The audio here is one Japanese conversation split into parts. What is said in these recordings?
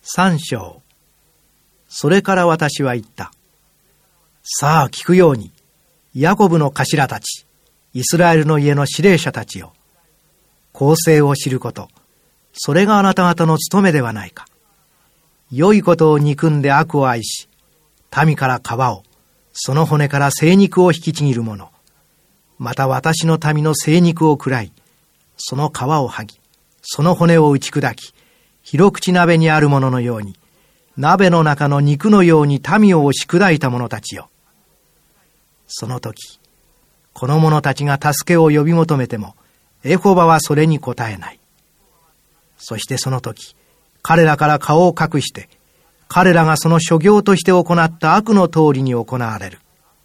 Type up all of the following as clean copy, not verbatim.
3章。それから私は言った。さあ聞くように、ヤコブの頭たち、イスラエルの家の司令者たちよ。公正を知ること、それがあなた方の務めではないか。良いことを憎んで悪を愛し、民から皮を、その骨から精肉を引きちぎる者。また私の民の精肉を喰らい、その皮を剥ぎ、その骨を打ち砕き、広口鍋にあるもののように、鍋の中の肉のように民を押し砕いた者たちよ。その時、この者たちが助けを呼び求めても、エホバはそれに応えない。そしてその時、彼らから顔を隠して、彼らがその所業として行った悪の通りに行われる。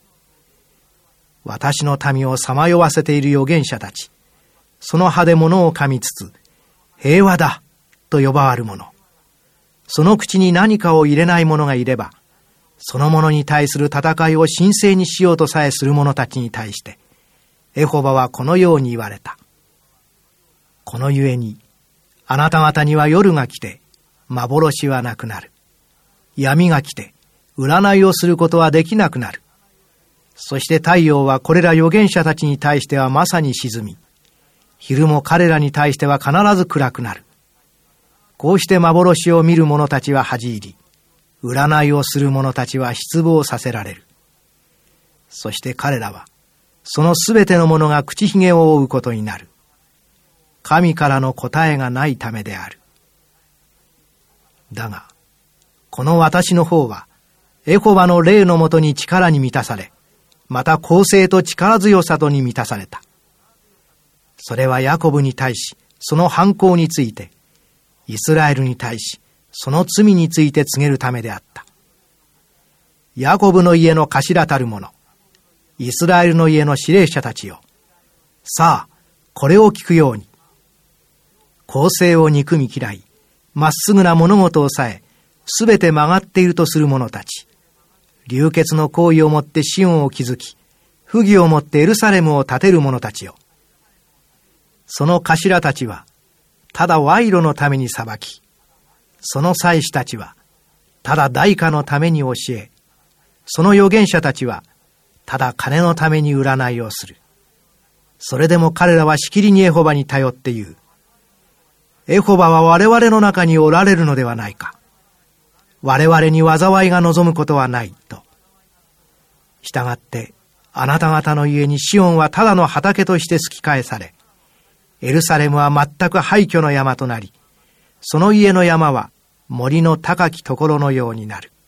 私の民をさまよわせている預言者たち、その歯で物を噛みつつ、平和だと呼ばわる者。その口に何かを入れない者がいれば、その者に対する戦いを神聖にしようとさえする者たちに対して、エホバはこのように言われた。このゆえに、あなた方には夜が来て、幻はなくなる。闇が来て、占いをすることはできなくなる。そして太陽はこれら預言者たちに対してはまさに沈み、昼も彼らに対しては必ず暗くなる。こうして幻を見る者たちは恥じ入り、占いをする者たちは失望させられる。そして彼らは、そのすべてのものが口ひげを覆うことになる。神からの答えがないためである。だが、この私の方は、エホバの霊のもとに力に満たされ、また公正と力強さとに満たされた。それはヤコブに対し、その犯行について、イスラエルに対し、その罪について告げるためであった。ヤコブの家の頭たる者、イスラエルの家の司令者たちよ。さあ、これを聞くように。公正を憎み嫌い、まっすぐな物事をさえ、すべて曲がっているとする者たち。流血の行為をもってシオンを築き、不義をもってエルサレムを建てる者たちよ。その頭たちは、ただ賄賂のために裁き、その祭司たちは、ただ代価のために教え、その預言者たちは、ただ金のために占いをする。それでも彼らはしきりにエホバに頼って言う。エホバは我々の中におられるのではないか。我々に災いが望むことはないと。したがって、あなた方の家にシオンはただの畑として突き返され、エルサレムは全く廃墟の山となり、その家の山は森の高きところのようになる。